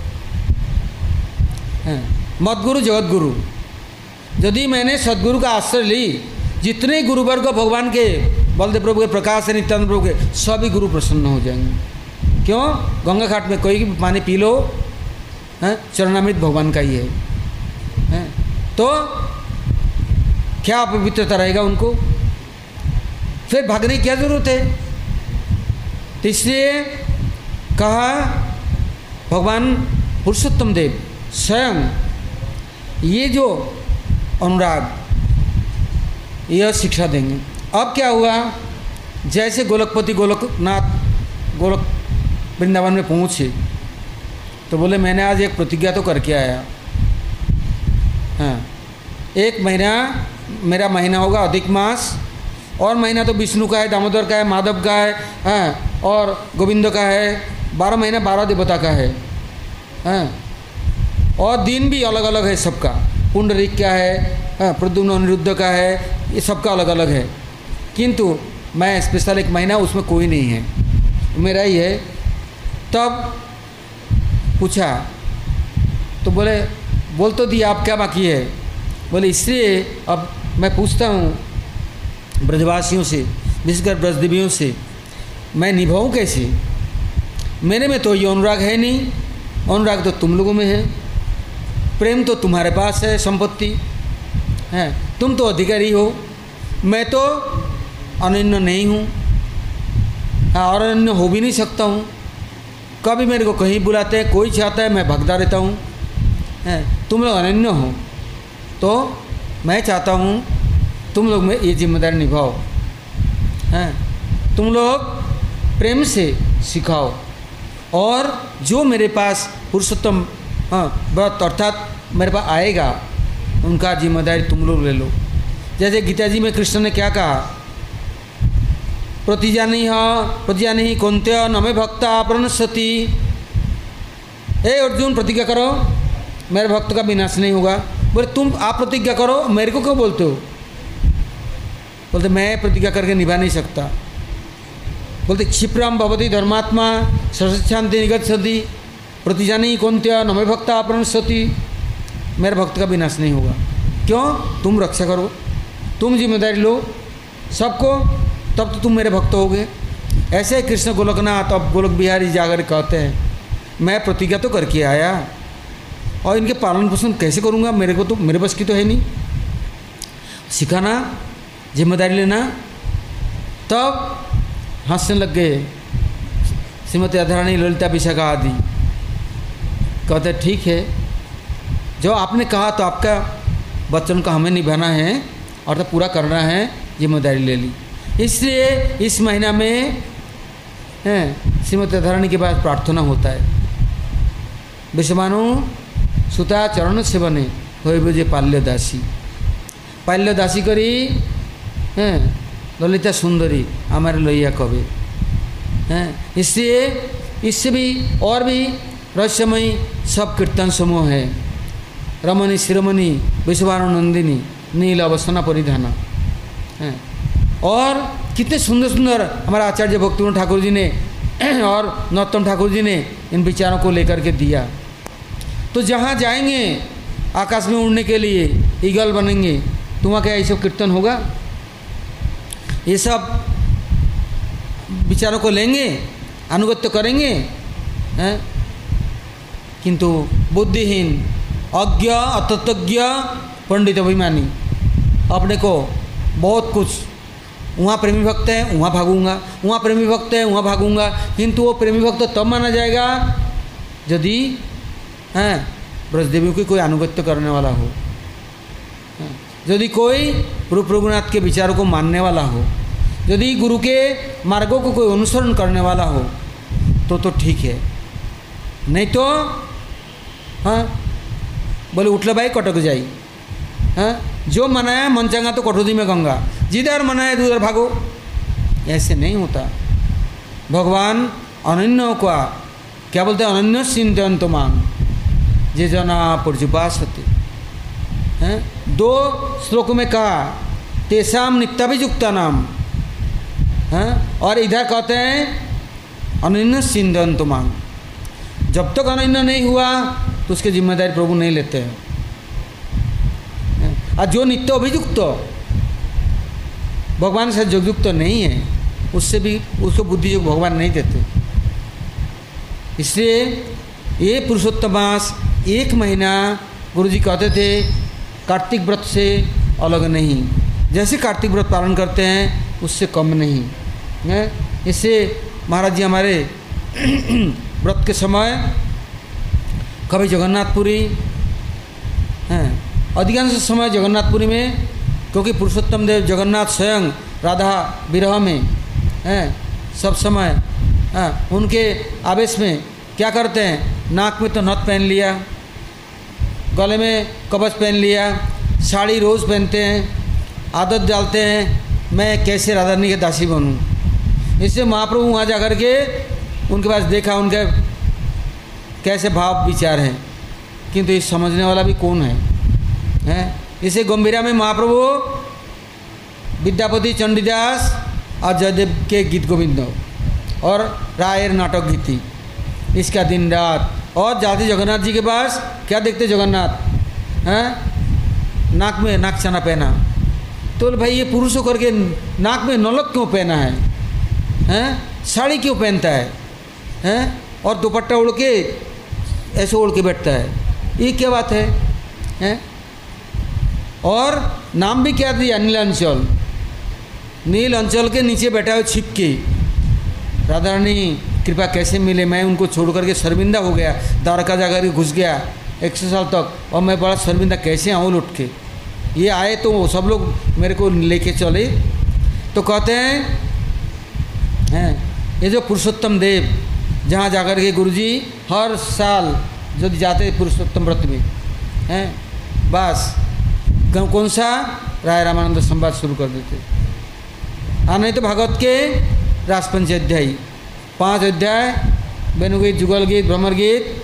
हाँ, मद्गुरु जगत गुरु, यदि मैंने सदगुरु का आश्रय ली, जितने गुरुवर्ग भगवान के, बलदेव प्रभु के, प्रकाश है, नित्यानंद प्रभु के, सभी गुरु प्रसन्न हो जाएंगे। क्यों? गंगा घाट में कोई भी पानी पी लो, हैं, चरणामृत भगवान का ही है, तो क्या पवित्रता रहेगा उनको, फिर भागने की क्या जरूरत है। तो इसलिए कहा भगवान पुरुषोत्तम देव स्वयं ये जो अनुराग, यह शिक्षा देंगे। अब क्या हुआ, जैसे गोलकपति गोलकनाथ गोलक वृंदावन में पहुँचे तो बोले मैंने आज एक प्रतिज्ञा तो करके आया, हाँ, 1 महीना मेरा महीना होगा अधिक मास, और महीना तो विष्णु का है, दामोदर का है, माधव का है, हाँ, और गोविंद का है, 12 महीना 12 देवता का है, हाँ, और दिन भी अलग अलग है सबका, पुंडरीक का है, हाँ, प्रद्युम्न अनिरुद्ध का है, ये सबका अलग अलग है। किंतु मैं स्पेशल 1 महीना उसमें कोई नहीं है, मेरा ही है। तब पूछा तो बोले बोल तो दिया, आप क्या बाकी है। बोले इसलिए अब मैं पूछता हूँ ब्रजवासियों से, विशेषकर ब्रजदेवियों से, मैं निभाऊँ कैसे, मेरे में तो ये अनुराग है नहीं, अनुराग तो तुम लोगों में है, प्रेम तो तुम्हारे पास है, संपत्ति है, तुम तो अधिकारी हो, मैं तो अनन्य नहीं हूँ, और अनन्य हो भी नहीं सकता हूँ। कभी मेरे को कहीं बुलाते हैं, कोई चाहता है मैं भगदा रहता हूँ, तुम लोग अनन्य हो, तो मैं चाहता हूँ तुम लोग में ये जिम्मेदारी निभाओ, तुम लोग प्रेम से सिखाओ, और जो मेरे पास पुरुषोत्तम व्रत अर्थात मेरे पास आएगा, उनका जिम्मेदारी तुम लोग ले लो। जैसे गीता जी में कृष्ण ने क्या कहा, प्रतिजानी कौन्तेय न मे भक्ता प्रणश्यति। हे अर्जुन प्रतिज्ञा करो, मेरे भक्त का विनाश नहीं होगा। बोले तुम आप प्रतिज्ञा करो, मेरे को क्यों बोलते हो। बोलते मैं प्रतिज्ञा करके निभा नहीं सकता, बोलते क्षिप्रम भवती धर्मात्मा शांति निगच्छति प्रतिजानी कौन्त्य न मे भक्ता प्रणश्यति। मेरे भक्त का विनाश नहीं होगा। क्यों? तुम रक्षा करो, तुम जिम्मेदारी लो सबको, तब तो तुम मेरे भक्त होगे। ऐसे कृष्ण गोलकनाथ अब गोलक बिहारी जाकर कहते हैं मैं प्रतिज्ञा तो करके आया और इनके पालन पोषण कैसे करूँगा, मेरे को तो मेरे बस की तो है नहीं। सिखाना, जिम्मेदारी लेना। तब हंसने लग गए श्रीमती राधारानी, ललिता, विशाखा आदि। कहते ठीक है, जो आपने कहा तो आपका वचन को हमें निभाना है और तो पूरा करना है, जिम्मेदारी ले ली। इसलिए इस महीना में श्रीमती राधारानी के पास प्रार्थना होता है, विषमानु सुता चरण सेवने हो जे पाल्य दासी। पाल्य दासी करी ललिता सुंदरी हमारे लैया कवे। इसलिए इससे भी और भी रहस्यमयी सब कीर्तन समूह है। रमणी शिरोमणि विश्वानु नंदिनी नील अवसना परिधान। और कितने सुंदर सुंदर हमारा आचार्य भक्तिविनोद ठाकुर जी ने और नरोत्तम ठाकुर जी ने इन विचारों को लेकर के दिया। तो जहाँ जाएंगे आकाश में उड़ने के लिए ईगल बनेंगे, तो वहाँ क्या ये सब कीर्तन होगा? ये सब विचारों को लेंगे, अनुगत्य करेंगे। किंतु बुद्धिहीन, अज्ञ, अतत्वज्ञ, पंडित अभिमानी अपने को बहुत कुछ, वहाँ प्रेमी भक्त है वहाँ भागूंगा, वहाँ प्रेमी भक्त है वहाँ भागूंगा। किंतु वो प्रेमी भक्त तब माना जाएगा यदि ब्रजदेवी की कोई अनुगत्य करने वाला हो, यदि कोई रूप रघुनाथ के विचारों को मानने वाला हो, यदि गुरु के मार्गों को कोई अनुसरण करने वाला हो तो ठीक है। नहीं तो बोले उठले भाई कटक जाई। जो मनाया मन चंगा तो कटौती में गंगा, जिधर मनाया उधर भागो। ऐसे नहीं होता। भगवान अनन्य का क्या बोलते हैं? अनन्य चिंतन मांग जे जना पर्युपासते। दो श्लोकों में कहा तेसाम नित्याभियुक्ता नाम, और इधर कहते हैं अनन्य चिंतन मांग। जब तक अनन्य नहीं हुआ तो उसकी जिम्मेदारी प्रभु नहीं लेते हैं। और जो नित्य अभियुक्त भगवान से जो युक्त नहीं है, उससे भी उसको बुद्धि योग भगवान नहीं देते। इसलिए ये पुरुषोत्तम मास एक महीना गुरुजी कहते थे कार्तिक व्रत से अलग नहीं, जैसे कार्तिक व्रत पालन करते हैं उससे कम नहीं है। इससे महाराज जी हमारे व्रत के समय कभी जगन्नाथपुरी हैं, अधिकांश समय जगन्नाथपुरी में, क्योंकि पुरुषोत्तम देव जगन्नाथ स्वयं राधा विरह में हैं सब समय। उनके आवेश में क्या करते हैं? नाक में तो नथ पहन लिया, गले में कवच पहन लिया, साड़ी रोज़ पहनते हैं, आदत डालते हैं मैं कैसे राधा रानी के दासी बनूं। इससे महाप्रभु वहाँ जा कर के उनके पास देखा उनके कैसे भाव विचार हैं, किंतु ये समझने वाला भी कौन है? इसे गंभीरा में महाप्रभु विद्यापति, चंडीदास और जयदेव के गीत गोविंद और रायर नाटक गीती, इसका दिन रात। और जाते जगन्नाथ जी के पास क्या देखते जगन्नाथ नाक में नाक चना पहना। तो भाई ये पुरुष होकर के नाक में नलक क्यों पहना है? साड़ी क्यों पहनता है? और दुपट्टा ओढ़ के ऐसे ओढ़ के बैठता है, ये क्या बात है? और नाम भी क्या दिया? नील अंचल। नील अंचल के नीचे बैठा हुआ छिप के। राधा रानी कृपा कैसे मिले? मैं उनको छोड़ करके शर्मिंदा हो गया, द्वारका जाकर के घुस गया 100 साल तक, और मैं बड़ा शर्मिंदा कैसे आऊँ लौट के। ये आए तो सब लोग मेरे को लेके चले। तो कहते हैं ये जो पुरुषोत्तम देव जहाँ जाकर के गुरुजी हर साल जब जाते पुरुषोत्तम व्रत में बस कौन सा राय रामानंद संवाद शुरू कर देते। नहीं तो भागवत के राजपंच अध्याय 5 अध्याय वेणुगीत, जुगल गीत, भ्रमर गीत,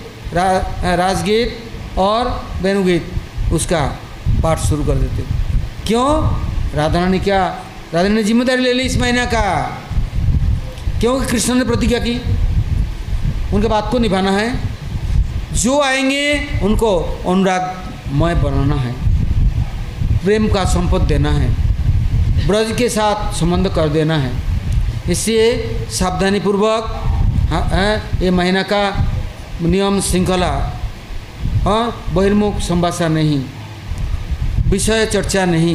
राजगीत और वेणुगीत, उसका पाठ शुरू कर देते। क्यों? राधा रानी क्या, राधा रानी जिम्मेदारी ले ली इस महीना का। क्योंकि कृष्ण ने प्रतिज्ञा की, उनके बात को निभाना है। जो आएंगे उनको अनुरागमय बनाना है, प्रेम का संपद देना है, ब्रज के साथ संबंध कर देना है। इसलिए सावधानी पूर्वक ये महीना का नियम श्रृंखला, बहिर्मुख संभाषण नहीं, विषय चर्चा नहीं,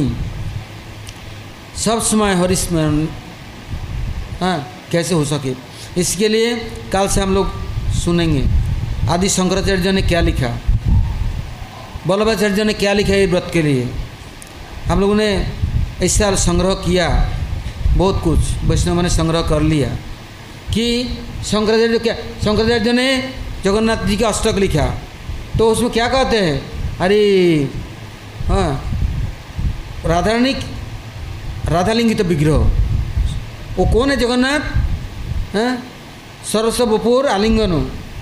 सब समय हरिस्मरण कैसे हो सके। इसके लिए कल से हम लोग सुनेंगे आदि शंकराचार्य ने क्या लिखा, वल्लभाचार्य ने क्या लिखा ये व्रत के लिए। हम लोगों ने इस साल संग्रह किया, बहुत कुछ वैष्णव ने संग्रह कर लिया कि शंकराचार्य ने जगन्नाथ जी का अष्टक लिखा, तो उसमें क्या कहते हैं, अरे राधालिंगित विग्रह, वो कौन है जगन्नाथ, सरस बपुर आलिंगन,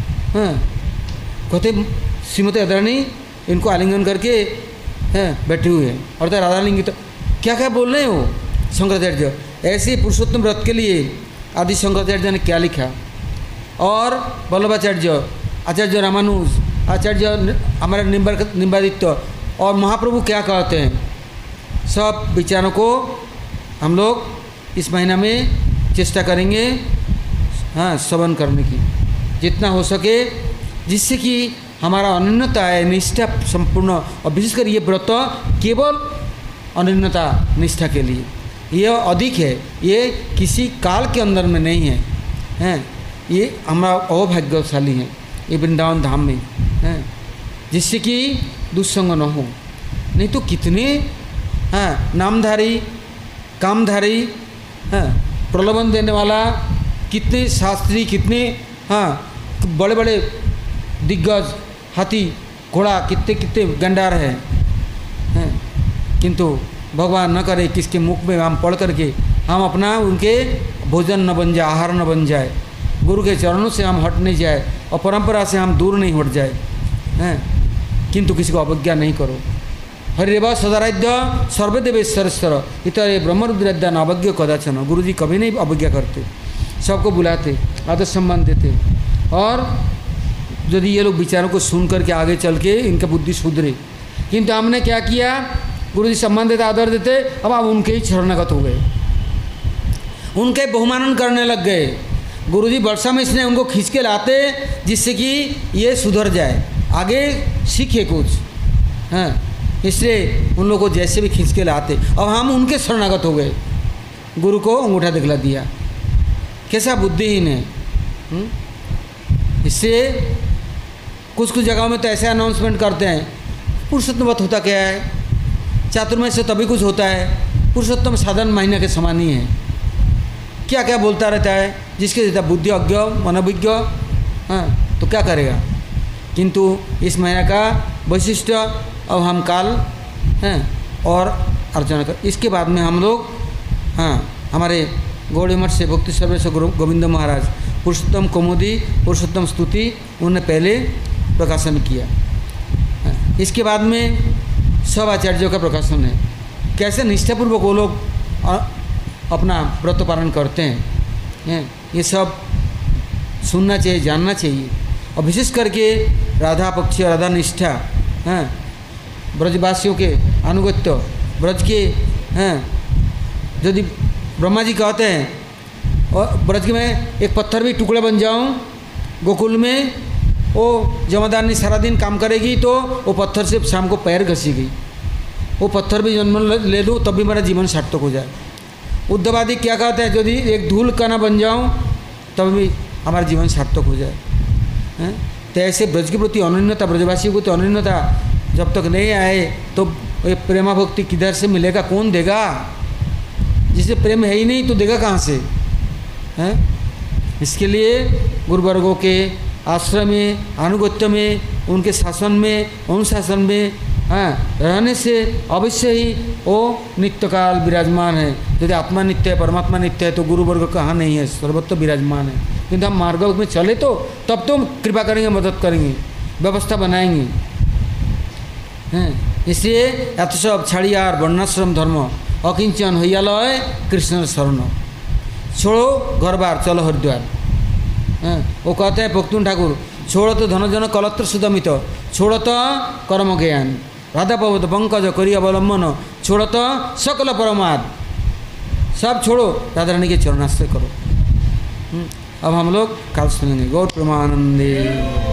कहते श्रीमती राधारानी इनको आलिंगन करके बैठे हुए हैं, और तो राधालिंगित क्या क्या बोल रहे हैं वो शंकराचार्य। ऐसे पुरुषोत्तम व्रत के लिए आदि शंकराचार्य ने क्या लिखा, और वल्लभाचार्य, आचार्य रामानुज, आचार्य हमारे निम्बादित्य और महाप्रभु क्या कहते हैं, सब विचारों को हम लोग इस महीना में चेष्टा करेंगे श्रवण करने की जितना हो सके, जिससे कि हमारा अनन्यता है, निष्ठा संपूर्ण, और विशेषकर ये व्रत केवल अनन्यता निष्ठा के लिए, यह अधिक है, ये किसी काल के अंदर में नहीं है, ये हमारा अभाग्यशाली है ये वृंदावन धाम में, जिससे कि दुस्संग न हो। नहीं तो कितने नामधारी, कामधारी, प्रलोभन देने वाला, कितने शास्त्री, कितने बड़े बड़े दिग्गज, हाथी घोड़ा, कितने कितने गंडार हैं, किंतु भगवान न करे किसके मुख में हम पढ़ करके हम अपना उनके भोजन न बन जाए, आहार न बन जाए, गुरु के चरणों से हम हट नहीं जाए और परंपरा से हम दूर नहीं हट जाए, किंतु किसी को अवज्ञा नहीं करो। हरिरेव सदाराध्य सर्वदेवेश्वरेश्वर इतर ब्रह्मरुद्राध्या अवज्ञ कदाचन। गुरु जी कभी नहीं अवज्ञा करते, सबको बुलाते, आदर सम्मान देते, और यदि ये लोग विचारों को सुन करके आगे चल के इनका बुद्धि सुधरे। किंतु हमने क्या किया, गुरु जी सम्मान देते, आदर देते, अब आप उनके ही शरणागत हो गए, उनके बहुमानन करने लग गए। गुरु जी वर्षा में इसने उनको खींच के लाते जिससे कि ये सुधर जाए, आगे सीखे कुछ, इसलिए उन लोगों को जैसे भी खींच के लाते। अब हम उनके शरणागत हो गए, गुरु को अंगूठा दिखला दिया, कैसा बुद्धिहीन है। इससे कुछ कुछ जगहों में तो ऐसे अनाउंसमेंट करते हैं, पुरुषोत्तम व्रत होता क्या है, चातुर्मास से तभी कुछ होता है, पुरुषोत्तम साधन महीने के समान ही है, क्या क्या बोलता रहता है, जिसके देता बुद्धि अज्ञ मनोविज्ञ, तो क्या करेगा। किंतु इस महीने का वैशिष्ट अब हम काल और अर्चना कर, इसके बाद में हम लोग हमारे गौड़ी मठ से भक्ति सर्वेश्वर गुरु गोविंद महाराज पुरुषोत्तम कौमुदी, पुरुषोत्तम स्तुति उन्होंने पहले प्रकाशन किया। इसके बाद में सब आचार्यों का प्रकाशन है, कैसे निष्ठापूर्वक वो लोग अपना व्रत पालन करते हैं, ये सब सुनना चाहिए, जानना चाहिए। और विशेष करके राधा पक्ष, राधा निष्ठा, ब्रजवासियों के अनुगत्य, ब्रज के यदि ब्रह्मा जी कहते हैं और ब्रज में एक पत्थर भी टुकड़े बन जाऊं गोकुल में, वो जमादारनी सारा दिन काम करेगी तो वो पत्थर से शाम को पैर घसीगी, वो पत्थर भी जन्म ले लूँ तब भी मेरा जीवन सार्थक हो जाए। उद्धवादी क्या कहते हैं, यदि एक धूल का ना बन जाऊँ तब भी हमारा जीवन सार्थक हो जाए। तो ऐसे ब्रज के प्रति अनन्यता, ब्रजवासियों के प्रति अनन्यता जब तक नहीं आए तो ये प्रेमा भक्ति किधर से मिलेगा, कौन देगा, जिसे प्रेम है ही नहीं तो देगा कहाँ से, इसके लिए गुरुवर्गों के आश्रम में, अनुगत्य में, उनके शासन में, अनुशासन में रहने से अवश्य ही वो नित्यकाल विराजमान है। यदि आत्मा नित्य है, परमात्मा नित्य है तो गुरुवर्ग कहाँ नहीं है, सर्वत्र विराजमान है। किंतु हम मार्ग में चले तो तब तो कृपा करेंगे, मदद करेंगे, व्यवस्था बनाएंगे। इसलिए यथसब छाड़ियार वर्णाश्रम धर्म अकिंचन हैयालय कृष्ण शरण। छोड़ो घर बार चलो हरिद्वार। वो कहते हैं पख्तून ठाकुर, छोड़ो तो धन जन कलत्र सुदमित, छोड़ो तो कर्म ज्ञान, राधा पर्वत पंकज करी अवलंबन, छोड़ो तो सकल परमाद, सब छोड़ो राधा रानी के चरणाश्रय करो। अब हम लोग काल सुनेंगे। गौर प्रेमानंदे।